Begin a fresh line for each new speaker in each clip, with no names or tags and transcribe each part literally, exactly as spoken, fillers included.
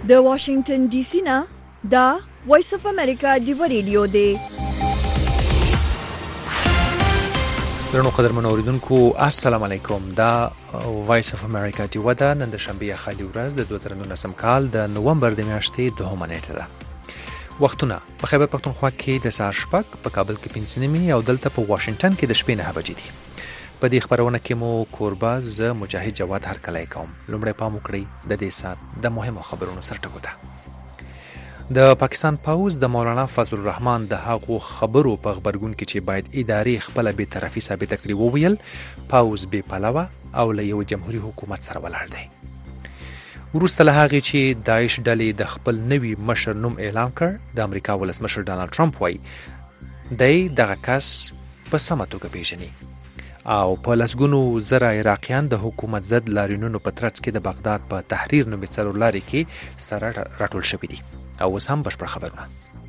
د واشنگټن ډي سي نه دا وایس اف امریکا دیو ریډیو دی.
درنو قدرمنو اوریدونکو السلام علیکم. دا وایس اف امریکا دیو ده. نن د شنبه خالي ورځ د دوه زره نولسم کال د نومبر د میاشتې دوهمه نیټه ده. وختونه په خیبر پښتونخوا کې د سهار شپږ، په کابل کې پنځه نیمې او دلته په واشنگټن کې د شپې نهه بجې دي. په دې خبرونه کې مو کوربه زه مجاهد جواد هرکلی کوم. لومړی پام وکړئ د دې ساعت د مهمو خبرونو سرټکو ته. د پاکستان پوځ د مولانا فضل الرحمن د هغو خبرو په خبرګون کې چې باید ادارې خپله بې طرفي ثابته کړي وویل پوځ بې پلوه او له یو جمهوري حکومت سره ولاړ دی. وروسته له هغې چې داعش ډلې د خپل نوي مشر نوم اعلان کړ، د امریکا ولسمشر ډانلډ ټرمپ وایي دی دغه کس په سمه توګه پیژني او په لسګونو زره عراقیان د حکومت ضد لاریونونو په ترڅ کې د بغداد په تحریر نومې څلورلارې کې سره راټول شوي دي. او اوس هم بشپړ خبرونه.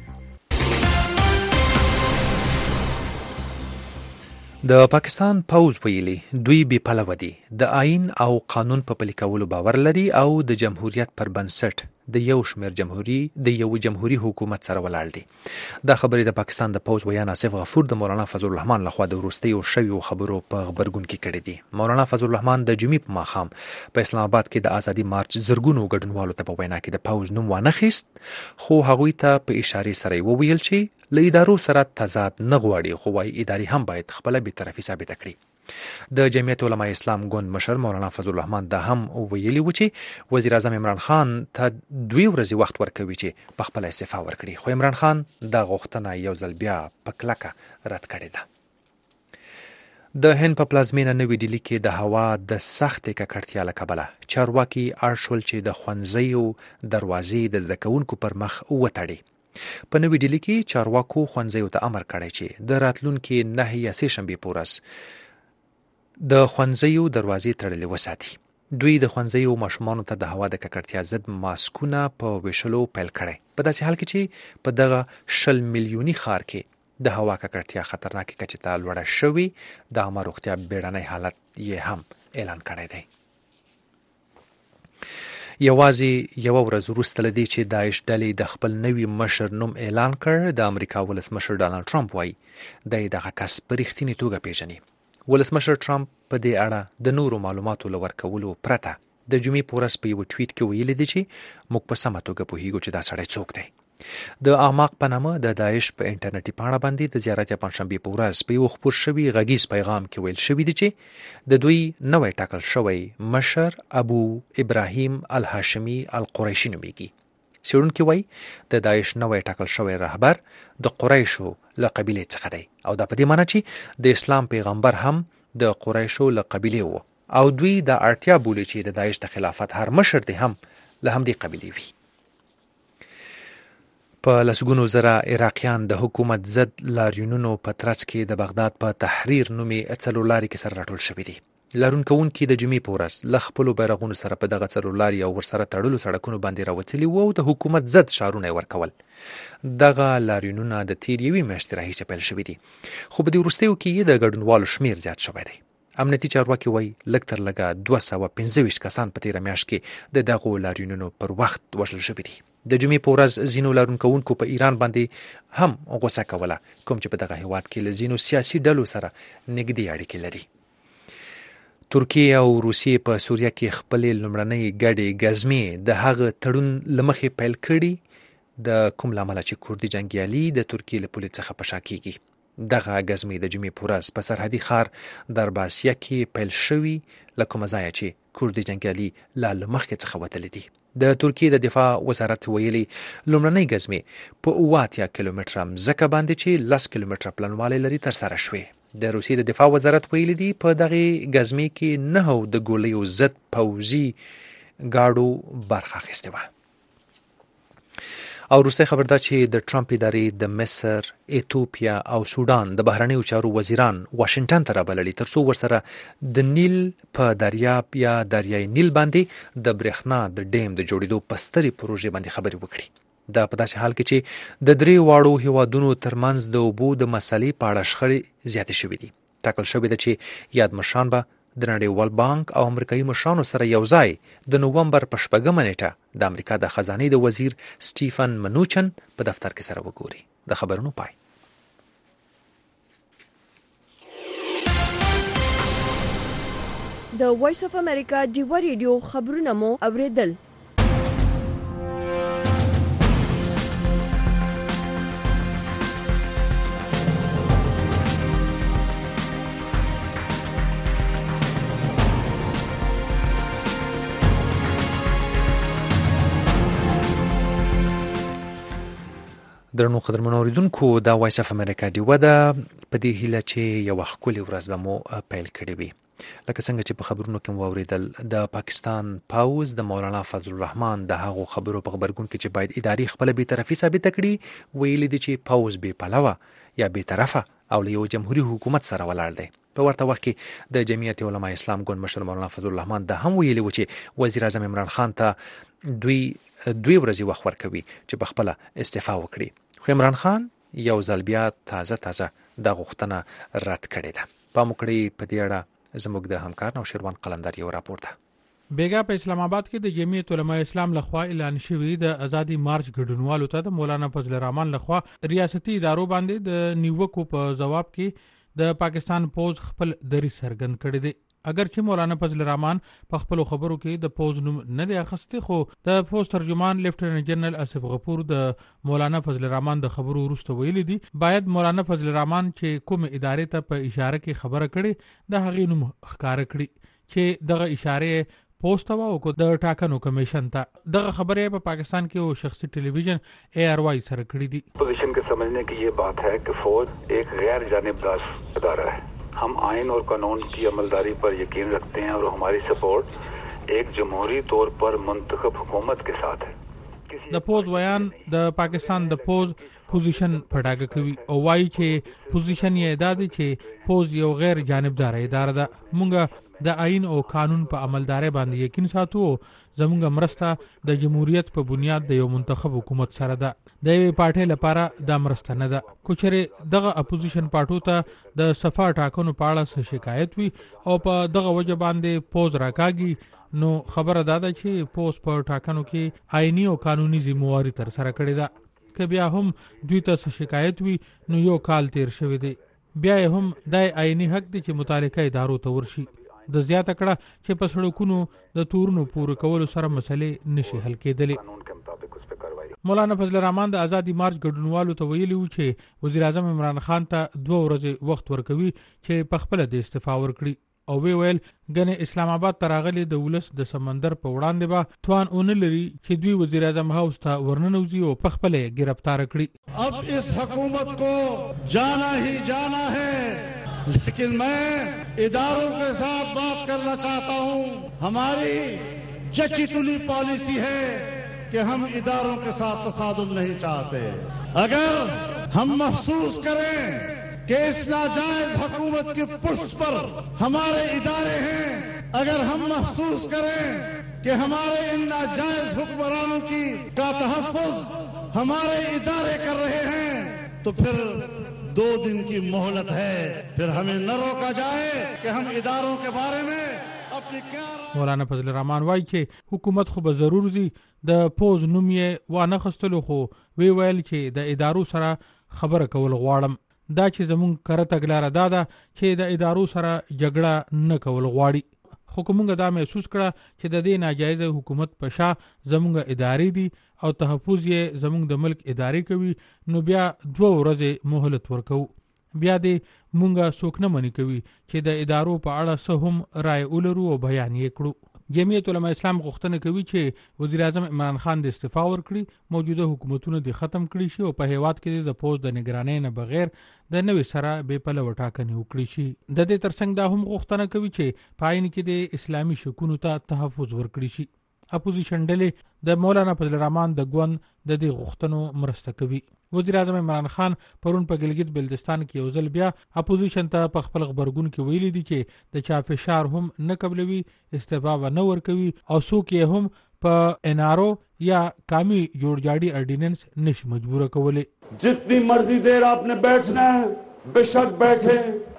د پاکستان پوځ ویلي دوی بې پلوه دي، د آئین او قانون په پلي کولو باور لري او د جمهوریت پر بنسټ د یو شمېر جمهوري د یو جمهوري حکومت سره ولاړ دي. دا خبرې د پاکستان د پوځ ویان آصف غفور د مولانا فضل الرحمن لخوا د وروستیو شویو خبرو په خبرګون کې کړې دي. مولانا فضل الرحمن د جمعې په ماښام په اسلام آباد کې د ازادي مارچ زرګونو ګډونوالو ته په وینا کې د پوځ نوم وانه خیست، خو هغوی ته په اشارې سره یې وویل چې له ادارو سره تضاد نه غواړي، خو وايي ادارې هم باید خپله بې طرفي ثابته کړي. د جمعیت علماء اسلام ګوند مشر مولانا فضل الرحمن دا هم ویلي و چې وزیر اعظم عمران خان ته دوی ورځې وخت ورکوي چې په خپل استعفا ورکړي، خو عمران خان دا غوښتنه یو ځل بیا په کلکه رد کړې ده. د هند په پلازمینه نوې ډیلي کې د هوا د سختې ککړتیا له کبله چارواکي اړ شول چې د ښوونځیو دروازې د زده کوونکو پر مخ وتړي. په نوې ډیلي کې چارواکو ښوونځیو ته امر کړی چې د راتلونکي نهه یا سې شنبې په ورځ د ښوونځیو دروازې تړلې وساتي. دوی د ښوونځیو ماشومانو ته د هوا د ککړتیا ضد ماسکونه په ویشلو پیل کړی، په داسې حال کې چې په دغه شل میلیوني ښار کې د هوا ککړتیا خطرناکې کچې ته لوړه شوې، د عامه روغتیا بیړنی حالت یې هم اعلان کړی دی. یوازې یوه ورځ وروسته له دې چې داعش ډلې د خپل نوي مشر نوم اعلان کړ، د امریکا ولسمشر ډانلډ ټرمپ وایي دی دغه کس په رښتینې توګه پیژني. ولسمشر ټرمپ په دې اړه د نورو معلوماتو له ورکولو پرته د جمعې په ورځ په یوه ټویټ کې ویلي دي چې موږ په سمه توګه پوهیږو چې دا سړی څوک دی. د اعماق په نامه د داعش په انټرنیټي پاڼه باندې د زیارت یا پنجشنبې په ورځ په یو خپور شوي غږیز پیغام کې ویل شوي دي چې د دوی نوی ټاکل شوی مشر ابو ابراهیم الهاشمي القریشي نومیږي. څېړونکي وایي د داعش نوی ټاکل شوی رهبر د قریشو له قبیلې څخه دی او دا په دې معنی چې د اسلام پیغمبر هم د قریشو له قبیلې و او دوی د اړتیا بولي چې د داعش د خلافت هر مشر دی هم له همدې قبیلې وي. په لسګونو زره عراقیان د حکومت ضد لاریونونو په ترڅ کې د بغداد په تحریر نومې څلورلارې کې سره راټول شوي دي. لاریون کوونکي د جمعې په ورځ له خپلو بیرغونو سره په دغه څلورلارې او ورسره تړلو سړکونو باندې راوتلي وو او د حکومت ضد شعارونه یې ورکول. دغه لاریونونه د تیر یوې میاشتې راهیسې پیل شوي دي، خو په دې وروستیو کې د ګډونوالو شمیر زیات شوی دی. امنیتي چارواکي وایي لږ تر لږه دوه سوه پنځه ویشت کسان په تیره میاشت کې د دغو لاریونونو پر وخت وژل شوي دي. د جمعې په ورځ ځینو لاریون کوونکو په ایران باندې هم غوسه کوله، کوم چې په دغه هیواد کې له ځینو سیاسي ډلو سره نږدې اړیکې لري. ترکیه او روسیې په سوریه کې خپلې لومړنۍ ګډې ګزمې د هغه تړون له مخې پیل کړي، د کوم له امله چې کوردي جنګیالي د ترکیې له پولې څخه په شا کیږي. دغه ګزمې د جمعې په ورځ په سرحدي ښار درباسیه کې پیل شوي، له کومه ځایه چې کوردي جنګیالي لا له مخکې څخه وتلي دي. د ترکیې د دفاع وزارت ویلي لومړنۍ ګزمې په اوه اتیا کیلومتره مځکه باندې چې لس کیلومتره پلنوالی لري ترسره شوې. د روسیې د دفاع وزارت ویلي دي په دغې ګزمې کې نهو د ګولیو ضد پوځي ګاډو برخه اخیستې وه. او وروستی خبر دا چې د ټرمپ ادارې د مصر، ایتوپیا او سودان د بهرنیو چارو وزیران واشنګټن ته رابللي ترڅو ورسره د نیل په دریاب یا دریای نیل باندې د برېښنا د ډیم د جوړېدو په سترې پروژې باندې خبرې وکړي. دا په داسې حال کې چې د درې واړو هیوادونو ترمنځ د اوبو د مسلې په اړه شخړې زیاتې شوې دي. ټاکل شوې ده چې یاد مشران به د نړیوال بانک او امریکایي مشرانو سره یو ځای د نوومبر په شپږمه نیټه د امریکا د خزانې د وزیر سټیفن منوچن په دفتر کې سره وګوري. د خبرونو پای.
د وایس اف امریکا ډیوا ریډیو خبرونه مو اوریدل.
درنو قدرمنو اوریدونکو دا وایس اف امریکا ډیوا ده. په دې هیله چې یو ښکلې ورځ به مو پیل کړې وي. لکه څنګه چې په خبرونو کې مو اوریدل د پاکستان پاوز د مولانا فضل الرحمن د هغو خبرو په خبرګون کې چې باید اداري خپل بی‌طرفي ثابته کړي ویلي دي چې پاوز بې پلوه یا بې طرفه او له یو جمهوریت حکومت سره ولاړ دی. په ورته وخت کې د جمعیت علماء اسلام ګوند مشر مولانا فضل الرحمن د هم ویلي و چې وزیر اعظم عمران خان ته دوی دوی ورځې وخت ورکوي چې په خپل استعفا وکړي. خو عمران خان یو ځل بیا تازه تازه د غوښتنه رد کړې ده. پام وکړئ په دې اړه زموږ د همکار نوشیروان قلندر یو راپور ده.
بیګا په اسلام آباد کې د جمعیت علماء اسلام لخوا اعلان شوی د ازادي مارچ ګډونوالو ته د مولانا فضل الرحمن لخوا ریاستي ادارو باندې د نیوکو په جواب کې د پاکستان پوز خپل دری سرګند کړی دی. اگر چې مولانا فضل الرحمن په خپل خبرو کې د پوز نوم نه دی اخسته، خو د پوز ترجمان لیفټیننټ جنرال اسف غفور د مولانا فضل الرحمن د خبرو وروسته ویلي دي باید مولانا فضل الرحمن چې کوم ادارې ته په اشاره کې خبره کړي د هغې نوم ښکاره کړي چې دغه اشاره پوسټ وا او د ټاکنو کمیشن ته. دغه خبره په پاکستان کې او شخصي ټلویزیون اے آر وائی سره کړې دي.
پوزیشن کے سمجھنے کی یہ بات ہے کہ فوج ایک غیر جانبدار ادارہ ہے. ہم آئین اور قانون کی عملداری پر یقین رکھتے ہیں اور ہماری سپورٹ ایک جمہوری طور پر منتخب حکومت کے ساتھ ہے.
د پوز ویان د پاکستان د پوز پوزیشن پټاګه کوي او وايي چې پوزیشن یې دا دی چې پوز یو غیر جانبدار اداره ده. مونږ د آئین او قانون په عملداري باندې یقین ساتو. زموږ مرسته د جمهوریت په بنیاد د یو منتخب حکومت سره ده. د یوې پارټۍ لپاره دا مرسته نه ده. کوچره دغه اپوزیشن پارټو ته د صفا ټاکنو په اړه شکایت وي او په دغه وجه باندې پوز راکاږي، نو خبره دا ده چې پوز په ټاکنو کې آئینی او قانوني ذمہواری تر سره کړې ده. که بیا هم دوی ته شکایت وي نو یو کال تیر شوی دی، بیا هم د آئینی حق دی چې متعلقه ادارو ته ورشي. د زیاته کړه چې په سړکونو د تورونو پوره کولو سره مسلې نشي حل کېدلې. مولانا فضل الرحمن د ازادي مارچ ګډونوالو ته ویلي و چې وزیر اعظم عمران خان ته دوه ورځې وخت ورکوي چې په خپل د استعفا ورکړي او وی ویل غنه اسلام آباد تراغلي د ولس د سمندر په وړاندې به توان اون لري چې دوی وزیر اعظم هاوس ته ورننوزي او په خپل گرفتار کړي.
اب اس حکومت کو جانا ہی جانا ہے، لیکن میں اداروں کے ساتھ بات کرنا چاہتا ہوں. ہماری جچی تلی پالیسی ہے کہ ہم اداروں کے ساتھ تصادم نہیں چاہتے. اگر ہم محسوس کریں کہ اس ناجائز حکومت کی پشت پر ہمارے ادارے ہیں، اگر ہم محسوس کریں کہ ہمارے ان ناجائز حکمرانوں کی کا تحفظ ہمارے ادارے کر رہے ہیں تو پھر دو دن کی مہلت ہے، پھر ہمیں نہ روکا جائے کہ ہم اداروں کے بارے میں اپنی کیا.
مولانا فضل الرحمن وايي چې حکومت خو به ضرور زی د پوز نوم یې وانه خستلو، خو وی ویل چې د ادارو سره خبره کول غواړم. دا چې زمونږ کره تګلاره دا ده چې د ادارو سره جګړه نه کول غواړي. خو کومه دا محسوس کړه چې د دې ناجایز حکومت په شا زمونږ ادارې دي او تحفظ یې زمونږ د ملک ادارې کوي، نو بیا دوه ورځې مهلت ورکو. بیا دې مونږه څوک نه منې کوي چې د ادارو په اړه څه هم رائے ولرو او بیان یې کړو. جمعیت علماء اسلام غوښتنه کوي چې وزیر اعظم عمران خان د استعفا ورکړي، موجوده حکومتونه د ختم کړي شي او په هیواد کې د پوز د نگرانۍ نه بغیر د نوې سره بې پلوه ټاکنې وکړي شي. د دې ترڅنګ دا هم غوښتنه کوي چې په عین کې د اسلامي شکونو ته تحفظ ورکړي شي. اپوزیشن ډلې د مولانا فضل الرحمن د ګوند د دې غوښتنو مرسته کوي. وزیر اعظم عمران خان پرون په ګلګت بلتستان کې یو ځل بیا اپوزیشن ته په خپل خبرګون کې ویلي دي چې د چا فشار هم نه قبلوي، استعفا و نه ورکوي او څوک یې هم په ان آر او یا قومی جوړ جاړي آرډیننس نشي مجبور کولای.
جتنی مرضی دیر آپ نے بیٹھنا ہے بے شک بیٹھے،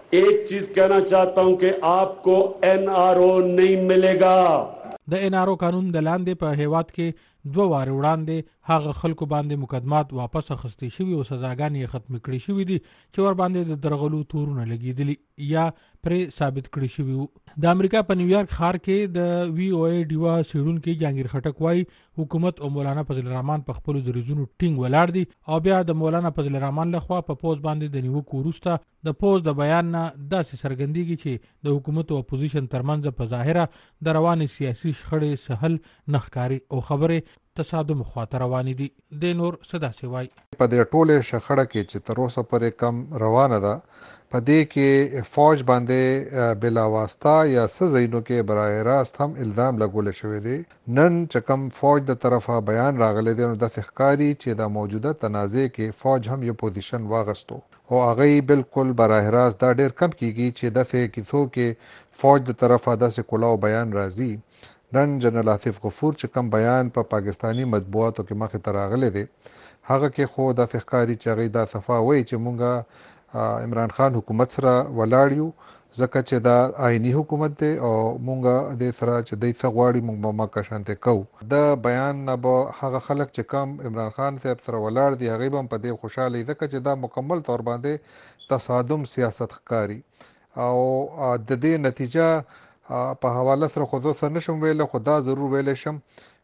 एक चीज कहना चाहता हूं कि आपको एन आर ओ नहीं मिलेगा।
د ان آر او قانون د لاندې په هیواد کې دوه واره وړاندې هغه خلکو باندې مقدمات واپس اخیستي شوي او سزاګانې ختم کړي شوي دي چې ور باندې د درغلو تورونه لګیدلي یا پرې ثابت کړي شوي وو. د امریکا په نیویارک ښار کې د وی او ای ډیوا سیډونکو جهانگیر خټک وايي حکومت او مولانا فضل الرحمن په خپل دریزونو ټینګ ولاړ دي او بیا د مولانا فضل الرحمن لخوا په پوز باندې د نیوکو وروسته د پوز د بیان نه داسې څرګندېږي چې د حکومت او اپوزیشن ترمنځ په ظاهره د روانې سیاسي شخړې سهل نخکاری او خبرې تصادم خواته روانې دي. د نور صدا سی وای
په دې ټوله شخړه کې چې تر اوسه پورې کم روانه ده په دې کې فوج باندې بلا واسطه یا سزینو کې برای راست هم الزام لګول شوی دی. نن چې کم فوج د طرفه بیان راغلی دی نو د فخکاری چې د موجوده تنازع کې فوج هم یو پوزیشن واغستو او هغه بالکل برای راست دا ډیر کم کیږي چې د فې کیسو کې فوج د طرفه داسې کلاو بیان راځي. نن جنرال عاطف غفور چې کم بیان په پا پاکستانی مطبوعاتو کې مخه تراغله دي هغه کې خو د فخکاری چې هغه د صفا وای چې مونږه عمران خان حکومت سره ولاړیو ځکه چې دا آئینی حکومت دی او مونږه د سره چې د څغواړي مونږ ما کا شانته کو د بیان نه به هغه خلک چې کم عمران خان صاحب سره ولاړ دي هغه هم په دې خوشاله ځکه چې دا مکمل تور باندې تصادم سیاست ښکاری او د دې نتیجه په حواله سره خو زه سره نشم ویل خو دا ضرور ویل شم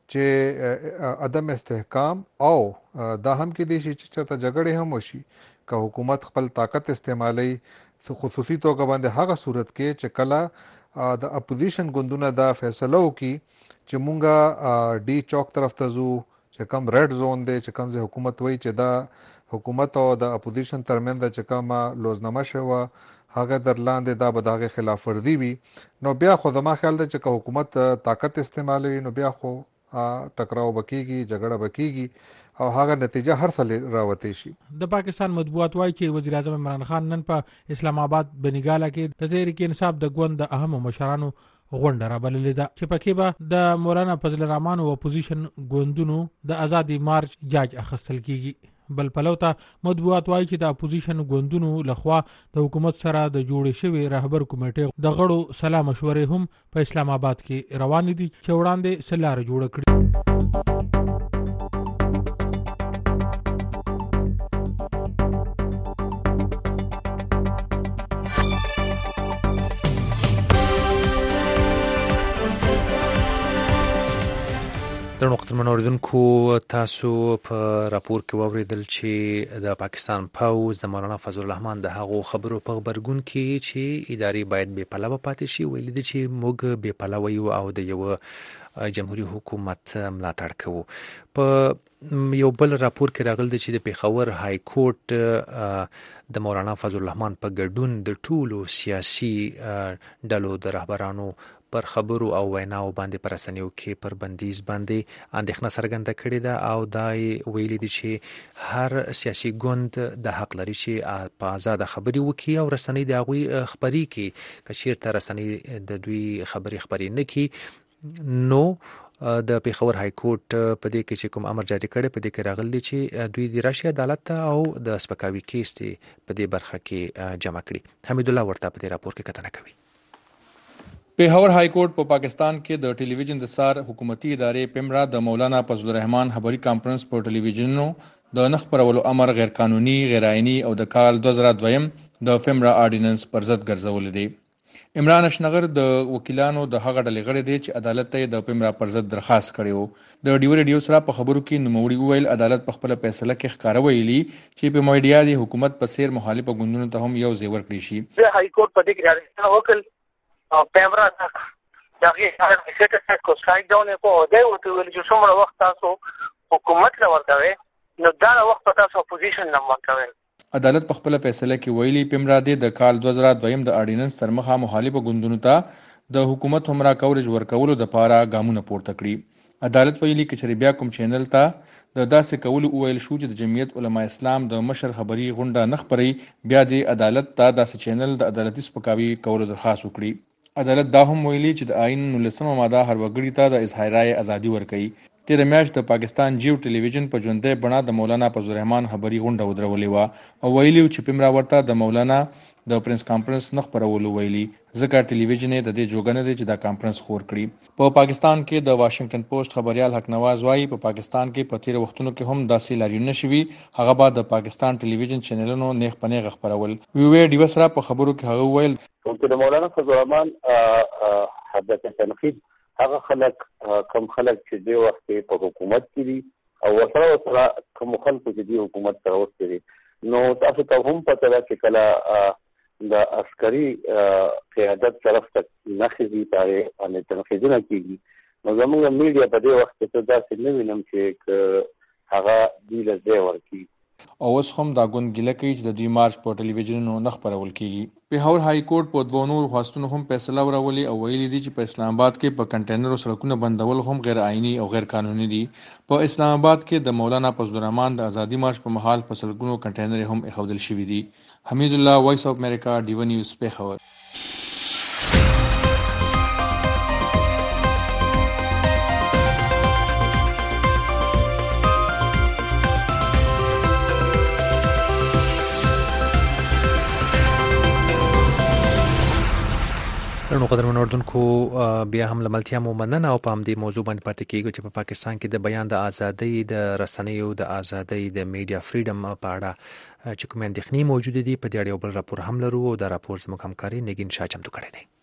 چې عدم استحکام او دا هم کې دي چې چرته جګړې هم وشي که حکومت خپل طاقت استعمالي خصوصي توګه باندې هغه صورت کې چې کله د اپوزیشن ګوندونه دا فیصله وکړي چې مونږه ډي چوک طرف ته ځو چې کوم ریډ زون دی چې کوم ځای حکومت وایي چې دا حکومت او د اپوزیشن ترمنځ چې کومه لوزنامه شوه هغه در لاندې دا به د هغې خلاف ورزي وي نو بیا خو زما خیال دی چې که حکومت طاقت استعمالوي نو بیا خو ټکراو به کېږي جګړه به کېږي او هغه نتیجه هر څه راوتی شي. د
پاکستان مطبوعات وايي چې وزیر اعظم عمران خان نن په اسلام آباد بنګاله کې د تحریک انصاف د ګوند د اهم مشرانو غونډه رابللې ده چې پکې به د مولانا فضل الرحمن او اپوزیشن ګوندونو د ازادي مارچ جاج اخیستل کیږي. بل پلوته مطبوعات وايي چې د اپوزیشن ګوندونو لخوا د حکومت سره د جوړې شوی رهبر کمیټې د غړو سلا مشورې هم په اسلام آباد کې روان دي چې وړاندې سلاره جوړ کړي.
د وخت منوردونکو تاسو په راپور کې واوریدل چې د پاکستان پوز د مولانا فضل الرحمن د هغو خبرو په خبرګون کې چې ادارې باید بې پلوه پاتې شي ویل دي چې موږ بې پلوه یو او د یو جمهوریت حکومت ملاتړ کوو. په یو بل راپور کې راغلی چې د پیښور های کورټ د مولانا فضل الرحمن په ګډون د ټولو سیاسي ډلو د رهبرانو پر خبرو او ویناو باندې پر رسنیو کې پر بندیز باندې اندېښنه څرګنده کړې ده او دا ویلي دي چې هر سیاسي ګوند د حق لري چې په آزاده خبرې وکړي او رسنۍ د هغوی خبرې کړي که چېرته رسنۍ د دوی خبرې خپرې نه کړي نو د پیښور های کورټ په دې کې چې کوم امر جاری کړی په دې کې راغلی دی چې دوی د راشي عدالت ته او د سپکاوي کیس په دې برخه کې جمع کړي. حمید الله ورته په دې راپور کې کتنه کوي.
پیښور های کورټ په پاکستان کې د ټلویزیون د سار حکومتي ادارې پیمرا د مولانا فضل الرحمن خبري کانفرنس په ټلویزیونونو د نه خپرولو امر غیر قانوني غیر عیني او د کال دوه زره دوه د پیمرا آرډیننس پر ضد ګرځول دي. عمران اشنغر د وکیلانو د هغه ډلې غړي دي چې عدالت ته د پیمرا پر ضد درخواست کړی د ډیو ریډیو سره په خبرو کې نوموړي وویل عدالت په خپل فیصله کې ښکاره ویلي چې په میډیا د حکومت په سیر مخالفه ګوندونو ته هم یو ځای ورکړي شي.
های کورټ په دې کې وکیل پیمرا دغه هر څه ته کو سټرایک ډاون کو دی او ته ویل چې څومره وخت تاسو حکومت لا ورکوي نو دا وخت تاسو اپوزیشن نه ورکوي.
عدالت په خپل فیصله کې ویلي پیمرا د کال دوه زره دوه د آرډیننس تر مخه مخالفه ګوندونو ته د حکومت همرا کورج ورکولو د پاره ګامونه پورته کړي. عدالت ویلي چې بیا کوم چینل ته د داسې کولو ویل شو چې د جمعیت علما اسلام د مشر خبري غونډه نخبري بیا د عدالت ته داسې چینل د عدالتي سپکاوي کولو درخواست وکړي. عدالت دا هم ویلي چې د آئین نولسمه ماده هر وګړي ته د اظهار رائے ازادي ورکوي. تیر میاشت د پاکستان جیو ټلویزیون په ژوندۍ بڼه د مولانا فضل الرحمن خبري غونډه ودرولې وه او ویلي چې پیمرا ورته د مولانا د پرنس کانفرنس نه خپرولو ویلي ځکه ټلویزیون د دې جوګه نه دی چې دا کانفرنس خور کړي. په پاکستان کې د واشنگټن پوسټ خبريال حق نواز وایي په پاکستان کې په تیر وختونو کې هم داسې لاریونونه شوي، هغه به د پاکستان ټلویزیون چینلونو نیغ په نیغ خپرول. وی وی ډیو سره په خبرو کې هغه ویل
چې د مولانا فضل الرحمن حدث تنقید هغه خلک کم خلک چې د وخت په حکومت کې دي او ورسره ورسره کوم خلکو چې د حکومت سره اوسې دي، نو تاسو ته هم پته ده چې کله د عسکري قیادت طرف ته نخځي تارې باندې تنقیدونه کېږي، نو زموږ میډیا په دې وخت کې داسې نه وینم چې هغه دوی له ځای ورکړي.
او اوس هم دا ګوند ګیله کوي چې د دوی مارچ په ټلویزیونونو نه خپرول کېږي. پیښور های کورټ په دوه نورو خواستونو هم فیصله وراولي او ویلي دي چې په اسلام آباد کې په کنټینرو سړکونه بندول هم غیر آئینی او غیر قانوني دي. په اسلام آباد کې د مولانا فضل الرحمن د ازادي مارچ په مهال په سړکونو کنټینر هم ایښودل شوي دي. حمید الله، وایس اف امریکا، ډیو نیوز، پیښور.
نو قدرمن اردوونکو بیا هم لملتیا مو مننه او په همدې موضوع باندې پاتې کیږو چې په پاکستان کې د بیان د ازادۍ، د رسنیو د ازادۍ، د میډیا فریډم په اړه چې کومې اندېښنې موجودې دي، په دې اړه یو بل راپور هم لرو او دا راپور زموږ همکاري نګین شاه چمتو کړی دی.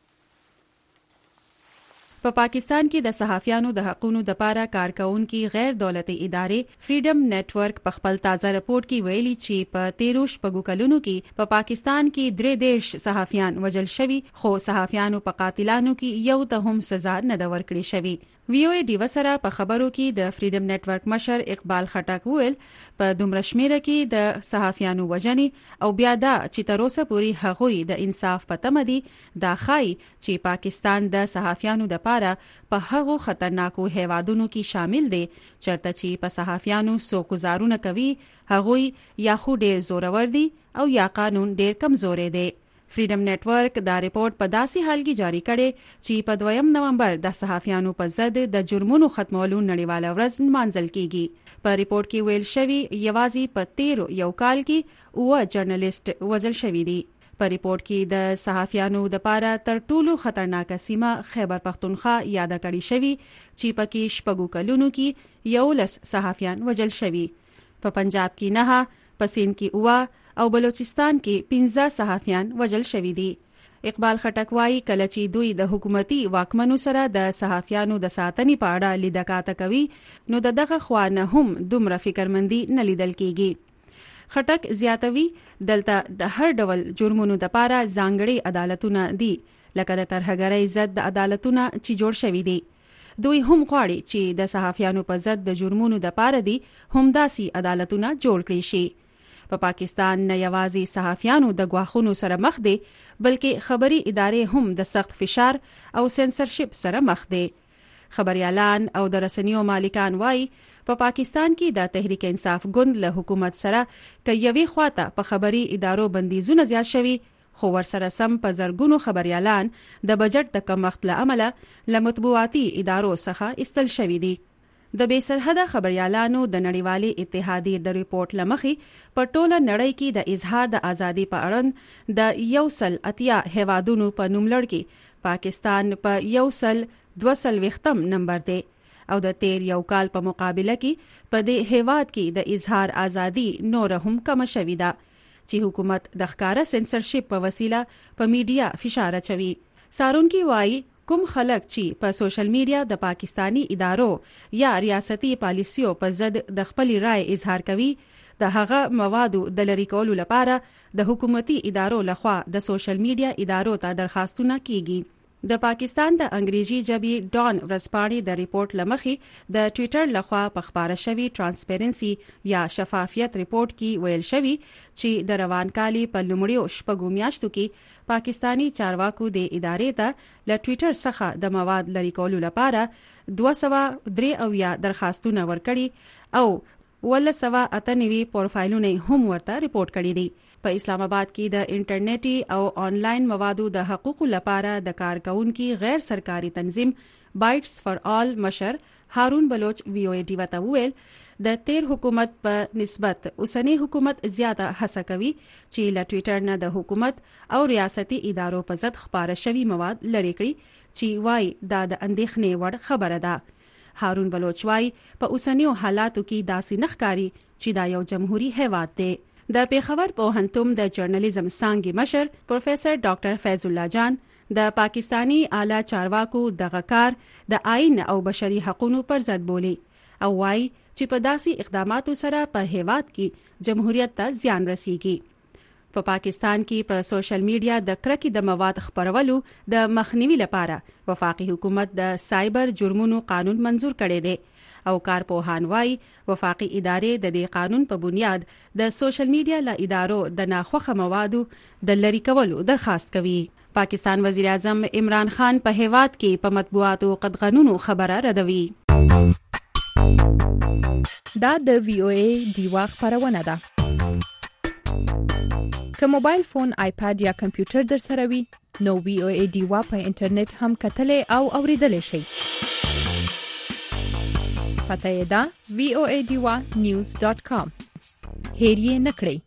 په پا پاکستان کې د صحافیانو د حقوقو د پاره کارکونکو غیر دولتي ادارې فریډم نتورک په خپل تازه راپور کې ویلي چې په تیرو شپږو کلونو کې په پا پاکستان کې درې دیش صحافیان وژل شوي، خو صحافیانو په قاتلانو کې یو ته هم سزا نه ده ورکړې شوې. وی او ای ډیو سره په خبرو کې د فریډم نتورک مشر اقبال خټک ویل په دومره شمیره کې د صحافیانو وژنې او بیا دا چې تر اوسه پورې هغوی د انصاف په تمه دي، دا ښایي چې پاکستان د صحافیانو د پاره په هغو خطرناکو هیوادونو کې شامل دي چرته چې په صحافیانو څوک گزارونه کوي هغوی یا خو ډیر زورور دي او یا قانون ډیر کمزوري دی. فریډم نتورک دا ریپورت په داسې حال کې جاری کړي چې په دویم نومبر د صحافیانو په ضد د جرمونو ختمولو نړیواله ورځ نمانځل کیږي. په ریپورت کې ویل شوی یوازې په تیرو یو کال کې اوه جرنالست وژل شوي دي. په ریپورت کې د صحافیانو د پاره تر ټولو خطرناکه سیمه خیبر پختونخوا یاد کړی شوی چې پکې شپږو کلونو کې یو لس صحافیان وژل شوي. په پنجاب کې نه، په سیند کې اوه او بلوچستان کې پنځه صحافیان وژل شوي دي. اقبال خټک وایي کله چې دوی د حکومتي واکمنو سره د صحافیانو د ساتنې په اړه لیدکاته کوي نو د دغه خوا نه هم دومره فکرمندي نه لیدل کیږي. خټک زیاتوي دلته د هر ډول جرمونو د پاره ځانګړي عدالتونه دي لکه د ترهګرۍ ضد د عدالتونه چې جوړ شوي دي. دوی هم غواړي چې د صحافیانو په ضد د جرمونو د پاره دي هم داسي عدالتونه جوړ کړي شي. په پا پاکستان نه یوازې صحافیانو د غواخونو سره مخ دي بلکې خبري ادارې هم د سخت فشار او سنسرشپ سره مخ دي. خبريالان او د رسنیو مالکان وایي په پا پاکستان کې د تحریک انصاف ګوند له حکومت سره ک یوې خواته په خبري ادارو بندیزونه زیات شوي، خو ورسره سم په زرګونو خبريالان د بجټ د کمښت له امله له مطبوعاتي ادارو څخه استل شوي دي. د بې سرحده خبريالانو د نړیوالې اتحادیې د ریپورت لمخې په ټوله نړۍ کې د اظهار د ازادي په اړه د یو سل اتیا هیوادونو په نوملړ کې پاکستان په یو سل دوه څلوېښتم نمبر دی او د تیر یو کال په مقابله کې په دې هیواد کې د اظهار ازادي نور هم کم شوې ده چې حکومت د ښکارا سنسرشپ په وسیله په میډیا فشار اچوي. سارونکي وایي کوم خلک چې په سوشل میډیا د پاکستانی ادارو یا ریاستي پالیسیو په ضد د خپل رائے اظهار کوي د هغه موادو د لری کولو لپاره د حکومتي ادارو لخوا د سوشل میډیا ادارو ته درخواستونه کیږي. د پاکستان د انګریزي ژبې ډان ورځپاڼې د ریپورت لمخې د ټوئیټر لخوا په خبره شوی ترانسپیرنسي یا شفافیت ریپورت کې ویل شوی چې د روان کال په لومړیو شپږو میاشتو کې پاکستانی چارواکو د ادارې ته له ټوئیټر څخه د مواد لری کولو لپاره دوه سوه درې اویا درخواستونه ورکړي او ول سوا اتنوي پروفایلونه هم ورته ریپورت کړي دي. په اسلام آباد کې د انټرنیټي او آنلاین موادو د حقوقو لپاره د کارکونکو غیر سرکاري تنظیم بایټس فار آل مشر هارون بلوچ وی او ای ډي وته وویل د تیر حکومت په نسبت اوسنی حکومت زیاته هڅه کوي چې له ټویټر نه د حکومت او ریاستي ادارو په ضد خبره شوی مواد لرې کړي چې وای دا د اندېښنې وړ خبره ده. هارون بلوچ وای په اوسنیو حالاتو کې داسې نخکاری چې دا یو جمهوریت هیواد دی. د پیښور پوهنتون د جرنالیزم څانګې مشر پروفیسور ډاکټر فیض الله جان د پاکستانی اعلی چارواکو دغه کار د آئین او بشري حقوقو پر ضد بولی او وای چې په داسې اقداماتو سره په هیواد کې جمهوریت ته زیان رسیږي. په پا پاکستان کې په سوشل میډیا د کرکې د مواد خپرولو د مخنیوي لپاره وفاقي حکومت د سایبر جرمونو قانون منزور کړی دی او کارپوهان وای وفاقي ادارې د دې قانون په بنیاد د سوشل میډیا له ادارو د ناخوښه موادو د لری کولو درخواست کوي. پاکستان وزیر اعظم عمران خان په هیواد کې په مطبوعاتو قدغنونو خبره ردوي.
دا د وی او ای دیوا خبرونه ده. که موبایل فون، آیپاد یا کمپیوټر در سره وي نو وی او ای دیوا په انټرنیټ هم کتلې او اوریدلې شي. پته یې ده وی او ای دیوا نیوز ډاټ کام. هیر یې نه کړئ.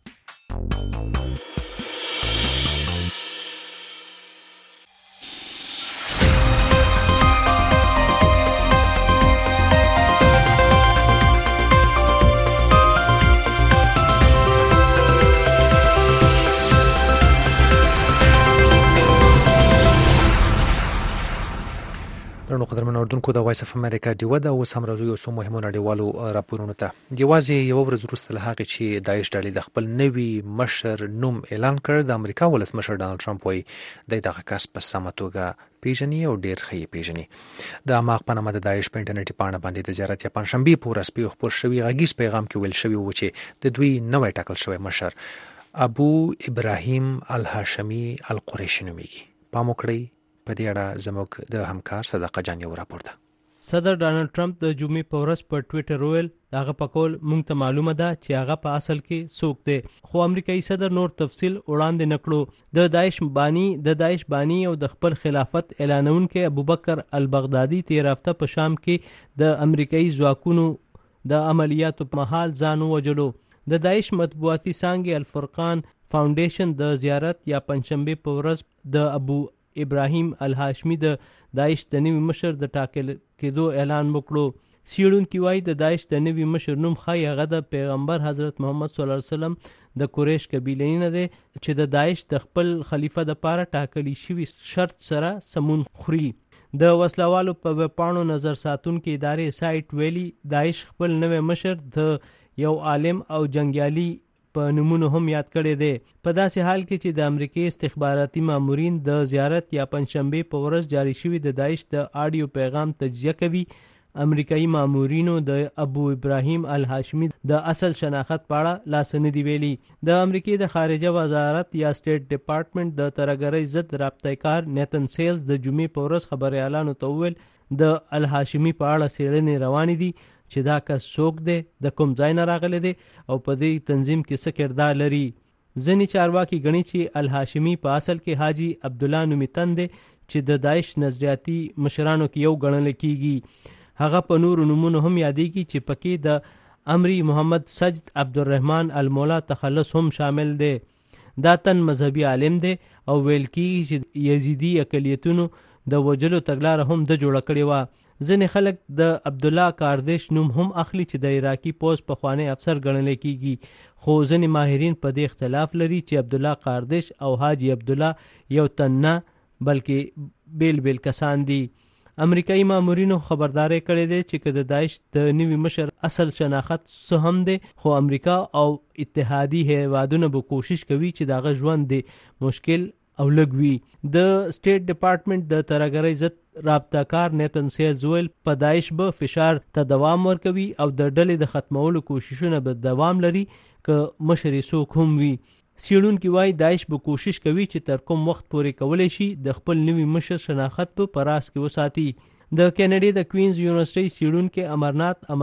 درنو قدرمن اردوونکو د وایس اف امریکا دیوه د اوس هم راځو یو څو مهمو نړیوالو راپورونو ته. یوازې یو ورځ وروسته له هغې چې داعش ډلې د خپل نوي مشر نوم اعلان کړ، د امریکا ولسمشر ډانلډ ټرمپ وایي دی دغه کس په سمه توګه پیژني او ډېر ښه یې پیژني. د اماق په نامه د داعش په انټرنیټي پاڼه باندې د زیارت یا پنجشنبې په ورځ په خپور شوي غږیز پیغام کې ویل شوي و چې د دوی نوی ټاکل شوی مشر ابو ابراهیم الهاشمي القریشي نومیږي. پام وکړئ په دې اړه زموږ د همکار صدقه جان یو راپور ده.
صدر ډانلډ ټرمپ د جمعې په ورځ په ټویټر وویل هغه په کول موږ ته معلومه ده چې هغه په اصل کې څوک دی، خو امریکایي صدر نور تفصیل وړاندې نه کړو. د داعش بانی د داعش بانی او د خپل خلافت اعلانونکي ابوبکر البغدادي تیر هفته په شام کې د امریکایي ځواکونو د عملیاتو په مهال ځان ووجلو. د داعش مطبوعاتي څانګې الفرقان فاونډیشن د زیارت یا پنجشنبې په ورځ د ابو ابراهیم الهاشمي د داعش د نوي مشر د ټاکل کېدو اعلان وکړو. څېړونکي وایي د داعش د نوي مشر نوم ښایي هغه د پیغمبر حضرت محمد صلی الله علیه وسلم د قریش قبیلې نه دی چې د داعش د خپل خلیفه دپاره ټاکلی شوي شرط سره سمون خوري. د وسلوالو په ویبپاڼو نظر ساتونکي ادارې سایټ ویلي داعش خپل نوی مشر د یو عالم او جنګیالي په نمونه هم یاد کړی دی. په داسې حال کې چې د امریکای استخباراتي مامورین د زیارت یا پنجشنبې په ورځ جاری شوي د داعش د آډیو پیغام تجزیه کوي، امریکایي مامورینو د ابو ابراهیم الهاشمي د اصل شناخت په اړه لاس نه دی ویلي. د امریکای د خارجه وزارت یا سټیټ ډپارټمنټ د ترهګرۍ ضد رابطه کار نیتن سیلز د جمعې په ورځ خبریالانو ته وویل د الهاشمي په اړه څېړنې روانې دي چې دا کس څوک دی، د کوم ځای نه راغلی دی او په دې تنظیم کې څه کردار لري. ځینې چارواکي ګڼي چې الهاشمي په اصل کې حاجي عبدالله نومي تن دی چې د داعش نظریاتي مشرانو کې یو ګڼل کیږي. هغه په نورو نومونو هم یادېږي چې پکې د امري محمد سجد عبدالرحمن المولا تخلص هم شامل دی. دا تن مذهبي عالم دی او ویل کیږي چې یزیدي اقلیتونو د وجلو تګلاره هم د جوړه کړې وه. ځینې خلک د عبدالله کاردش نوم هم اخلي چې د عراقي پوځ پخوانی افسر ګڼل کیږي، خو ځینې ماهرین په دې اختلاف لري چې عبدالله کاردش او حاجي عبدالله یو تن نه بلکې بیل بیل کسان دي. امریکایي مامورینو خبرداری کړی دی چې که د داعش د نوي مشر اصل شناخت څه هم دی، خو امریکا او اتحادي هیوادونه به کوشش کوي چې دغه ژوند دی مشکل او لږ وي. د سټیټ ډپارټمنټ د ترهګرۍ ضد رابطه کار نیتن سیلز ویل په داعش به فشار ته دوام ورکوي او د ډلې د ختمولو کوششونه به دوام لري که مشر یې څوک هم وي. څېړونکي وایي داعش به کوشش کوي چې تر کوم وخت پورې کولی شي د خپل نوي مشر شناخت په راز کې وساتي. د کینیډا د کوینز یونیورسټۍ څېړونکي امرنات امرا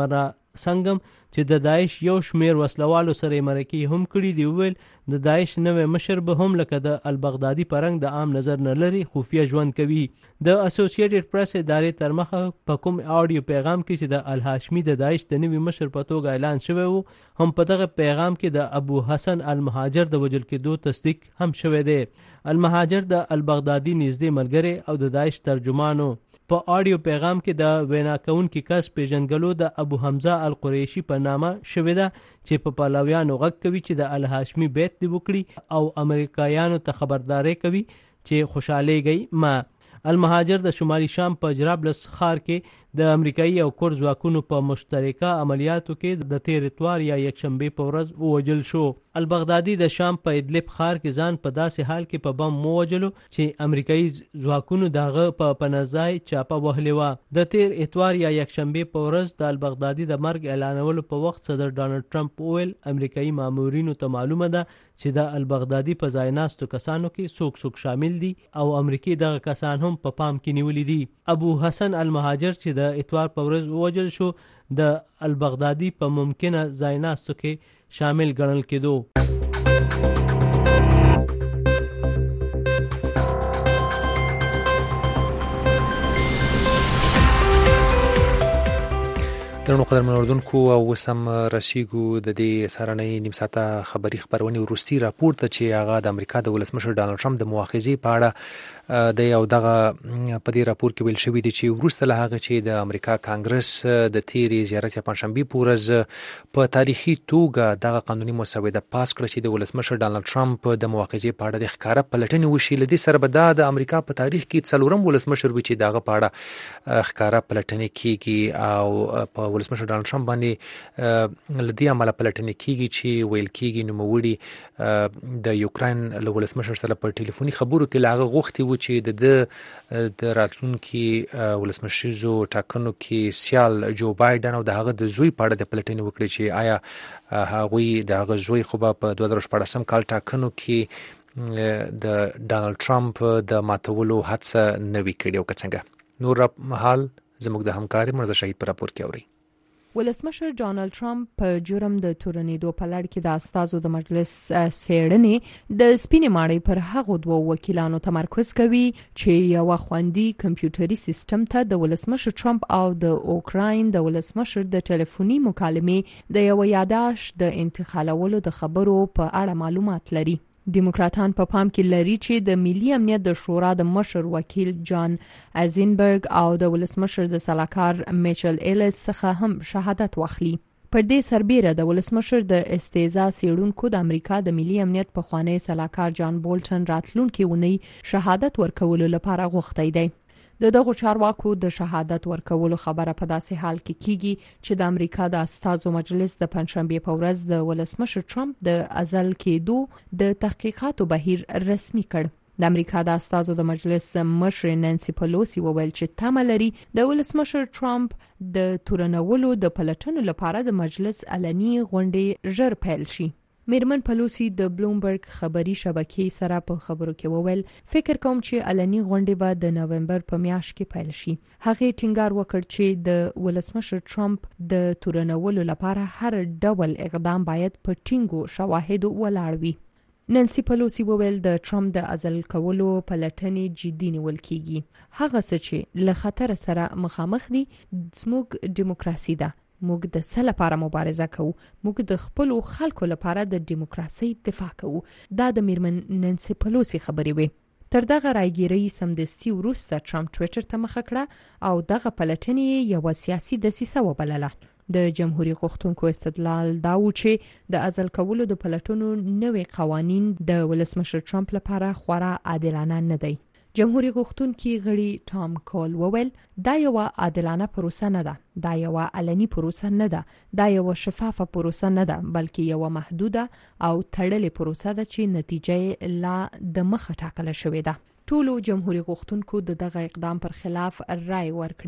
سنگم چې د داعش یو شمیر وسلوالو سره مرکې هم کړي دی ویل د داعش نوې مشر به هم لکه د البغدادي پرنګ د عام نظر نه لري خفیه ژوند کوي. د اسوسییټډ پریس ادارې تر مخه په کوم آډیو پیغام کې چې د الهاشمي د داعش د نوي مشر په توګه اعلان شوی وو هم په دغه پیغام کې د ابو حسن المهاجر د وژل کېدو تصدیق هم شوی دی. المهاجر د البغدادي نږدې ملګری او د داعش ترجمانو. په آډیو پیغام کې د وینا کوونکي کس پیژنګلو د ابو حمزه القریشي په نامه شوې ده چې په پلویانو غږ کوي چې د الهاشمي بیت دی وکړي او امریکایانو ته خبرداري کوي چې خوشحالېږئ ما. المهاجر د شمالي شام په جرابلس ښار کې د امریکایي او کور ځواکونو په مشترکه عملیاتو کې د تیر اتوار یا یکشنبه په ورځ ووژل شو. البغدادي د شام په ادلب ښار کې ځان په داسې حال کې په بم ووژلو چې امریکایي ځواکونو دغه په پنځای چاپه وهلې وه. د تیر اتوار یا یکشنبه په ورځ د البغدادي د مرګ اعلانولو په وخت صدر ډانلډ ټرمپ وویل امریکایي مامورینو ته معلومه ده چې د البغدادي په ځای ناستو کسانو کې څوک څوک شامل دي او امریکای دغه کسان هم په پام کې نیولي دي. ابو حسن المهاجر چې د اتوار په ورځ ووژل شو د البغدادي په ممکنه ځای ناستو کې شامل ګڼل کېدو.
درنو قدرمن اوردونکو او وسم رسیدو د دې سارنۍ نیم ساعته خبري خبرونه وروستي راپور ته چې هغه د امریکا د ولسمشر ډانلډ ټرمپ د مؤاخذې په اړه د یو دغه په دې راپور کې ویل شوی دی چې وروسته له هغه چې د امریکا کانګرس د تیری زیارت یا پنځشنبه په ورځ په تاریخي توګه دغه قانوني مسوده پاس کړ چې د ولسمشر ډانلډ ټرمپ د مؤاخذې په اړه د ښکارا پلټنې وشي. لدې سره به د امریکا په تاریخ کې څلورم ولسمشر وي چې دغه په اړه ښکارا پلټنې کیږي او په ولسمشر ډانلډ ټرمپ باندې لدی عمله پلټنې کیږي چې ویل کیږي نو موړي د یوکرين له ولسمشر سره په ټلیفوني خبرو کې لاغه غوښتي و چې د د راتلونکي ولسمشریزو ټاکنو کې سیال جو بایدن او د هغه د زوی په اړه د پلټنې وکړي چې آیا هغوی د هغه زوی خو په دوه زره شپږ کال ټاکنو کې د ډانلډ ټرمپ د ماتولو هڅه نه وی کړې او څنګه. نور حال زموږ د همکاري مرزا شهید پر راپور کې اوري.
ولسمشر ډانلډ ټرمپ په جرم د تورنیدو په لړ کې د استازو د مجلس سیړنې د سپینې ماړۍ پر هغو دوه وکیلانو تمرکز کوي چې یو خوندي کمپیوټري سیستم ته د ولسمشر ټرمپ او د اوکراین د ولسمشر د ټلیفوني مکالمې د یو یاداشت د انتقالولو د خبرو په اړه معلومات لري. دیموکراتان په پام کې لري چې د ملي امنیت د شورا د مشر وکیل جان ازینبرګ او د ولسمشر د سلاکار میچل ایلس څخه هم شهادت واخلي. پر دې سربیره د ولسمشر د استیزا سیړونکو د امریکا د ملي امنیت په خوانی سلاکار جان بولټن راتلونکي ونی شهادت ورکولو لپاره غوښتي دی. د دغه چارواکو د شهادت ورکولو خبره په داسې حال کې کیږي چې د امریکا د استازو مجلس د پنځشنبه په ورځ د ولسمشر ټرمپ د ازل کېدو د تحقیقاتو بهیر رسمي کړ. د امریکا د استازو د مجلس مشر نانسي پلوسی وویل چې تمه لري د ولسمشر ټرمپ د تورنولو د پلټنو لپاره د مجلس علني غونډې ژر پیل شي. میرمن پلوسی د بلومبرګ خبري شبکې سره په خبرو کې وویل فکر کوم چې علني غونډې به د نوومبر په میاشت کې پیل شي. هغه ټینګار وکړ چې د ولسمشر ټرمپ د تورنولو لپاره هر ډول اقدام باید په ټینګو شواهدو ولاړ وي. نانسي پلوسی وویل د ټرمپ د ازل کولو پلټنې جدي نیول کیږي. هغه څه چې له خطر سره مخامخ دي زموږ دیموکراسي ده. موږ د څه لپاره مبارزه کوو؟ موږ د خپل خلکو لپاره د دیموکراسي دفاع کوو. دا د میرمن نانسي پلوسی خبرې وي. تر دغه راګیرۍ سمدستي وروسته ټرمپ ټویټر ته مخه کړه او دغه پلټنې یو سیاسي دسیسه وبلله. د جمهوریت غوښتونکو استدلال دا و چې د ازل کولو د پلټنو نوې قوانین د ولسمشر ټرمپ لپاره خورا عادلانه نه دی. جمهوریت غوښتونکي غړي ټام کول وویل دا یو عادلانه پروسه نه ده. دا یو علني پروسه نه ده. دا یو شفافه پروسه نه ده بلکې یو محدوده او تړلې پروسه ده چې نتیجه لا د مخه ټاکل شوې ده. ټولو جمهوریت غوښتونکو د دغه اقدام پر خلاف رائے ورکړي.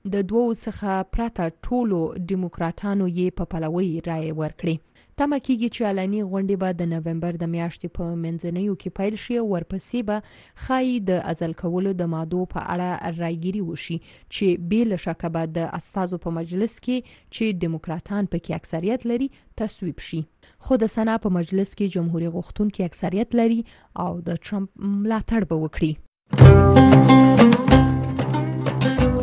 د دوو څخه پرته ټولو ډیموکراتانو یې په پلوي رایې ورکړې. تمه کېږي چې اعلاني غونډې به د نومبر د میاشتې په منځنیو کې پیل شي او ورپسې به ښایي د عزل کولو د مادو په اړه رایګیري وشي چې بې له شکه به د استازو په مجلس کې چې ډیموکراتان پکې اکثریت لري تصویب شي. خو د سنا په مجلس کې جمهوریت غوښتونکي اکثریت لري او د ټرمپ ملاتړ به وکړي.